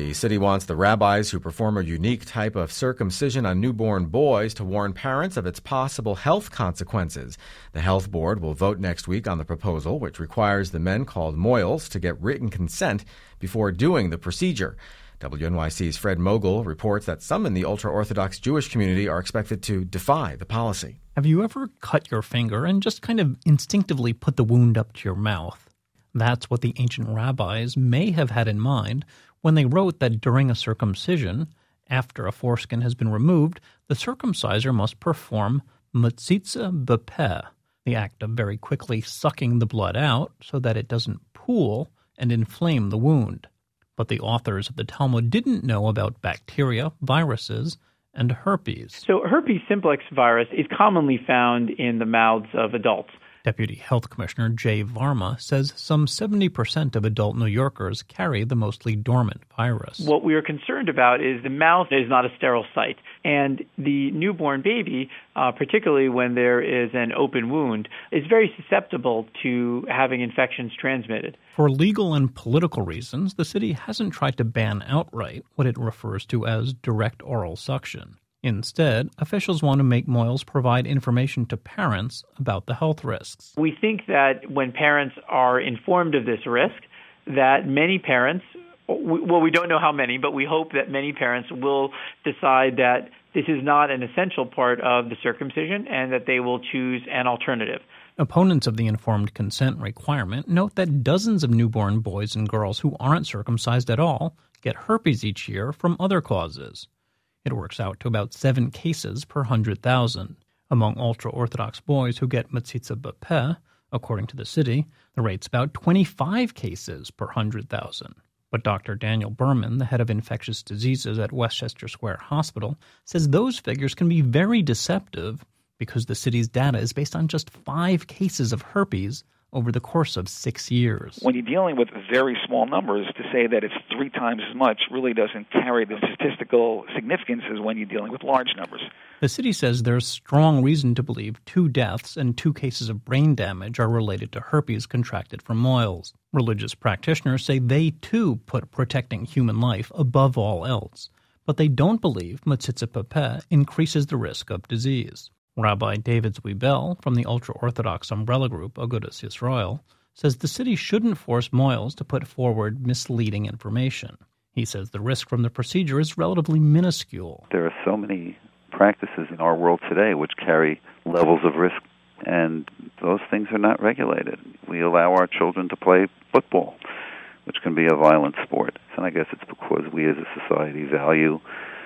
The city wants the rabbis who perform a unique type of circumcision on newborn boys to warn parents of its possible health consequences. The health board will vote next week on the proposal, which requires the men called mohels to get written consent before doing the procedure. WNYC's Fred Mogul reports that some in the ultra-Orthodox Jewish community are expected to defy the policy. Have you ever cut your finger and just kind of instinctively put the wound up to your mouth? That's what the ancient rabbis may have had in mind when they wrote that during a circumcision, after a foreskin has been removed, the circumciser must perform matzitza b'peh, the act of very quickly sucking the blood out so that it doesn't pool and inflame the wound. But the authors of the Talmud didn't know about bacteria, viruses, and herpes. So herpes simplex virus is commonly found in the mouths of adults. Deputy Health Commissioner Jay Varma says some 70% of adult New Yorkers carry the mostly dormant virus. What we are concerned about is the mouth is not a sterile site, and the newborn baby, particularly when there is an open wound, is very susceptible to having infections transmitted. For legal and political reasons, the city hasn't tried to ban outright what it refers to as direct oral suction. Instead, officials want to make mohels provide information to parents about the health risks. We think that when parents are informed of this risk, that many parents, well, we don't know how many, but we hope that many parents will decide that this is not an essential part of the circumcision and that they will choose an alternative. Opponents of the informed consent requirement note that dozens of newborn boys and girls who aren't circumcised at all get herpes each year from other causes. It works out to about 7 cases per 100,000. Among ultra-Orthodox boys who get matzitza b'peh, according to the city, the rate's about 25 cases per 100,000. But Dr. Daniel Berman, the head of infectious diseases at Westchester Square Hospital, says those figures can be very deceptive because the city's data is based on just 5 cases of herpes over the course of 6 years. When you're dealing with very small numbers, to say that it's 3 times as much really doesn't carry the statistical significance as when you're dealing with large numbers. The city says there's strong reason to believe 2 deaths and 2 cases of brain damage are related to herpes contracted from mohels. Religious practitioners say they, too, put protecting human life above all else, but they don't believe matzitza b'peh increases the risk of disease. Rabbi David Zwiebel from the ultra-Orthodox umbrella group Agudas Yisrael says the city shouldn't force mohels to put forward misleading information. He says the risk from the procedure is relatively minuscule. There are so many practices in our world today which carry levels of risk, and those things are not regulated. We allow our children to play football, which can be a violent sport. And I guess it's because we as a society value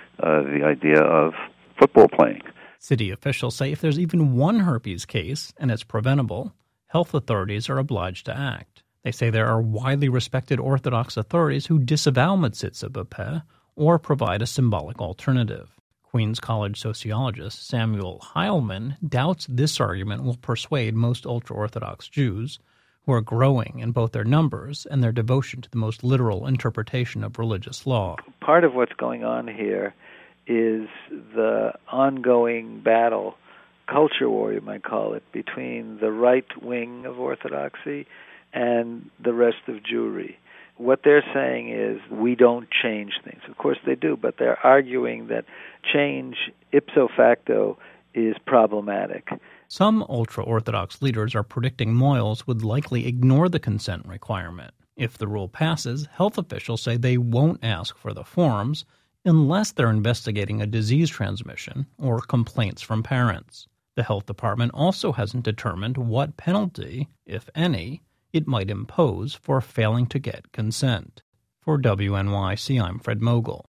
the idea of football playing. City officials say if there's even one herpes case and it's preventable, health authorities are obliged to act. They say there are widely respected Orthodox authorities who disavow matzitza b'peh or provide a symbolic alternative. Queens College sociologist Samuel Heilman doubts this argument will persuade most ultra-Orthodox Jews, who are growing in both their numbers and their devotion to the most literal interpretation of religious law. Part of what's going on here is the ongoing battle, culture war you might call it, between the right wing of Orthodoxy and the rest of Jewry. What they're saying is we don't change things. Of course they do, but they're arguing that change ipso facto is problematic. Some ultra-Orthodox leaders are predicting mohels would likely ignore the consent requirement. If the rule passes, health officials say they won't ask for the forms unless they're investigating a disease transmission or complaints from parents. The health department also hasn't determined what penalty, if any, it might impose for failing to get consent. For WNYC, I'm Fred Mogul.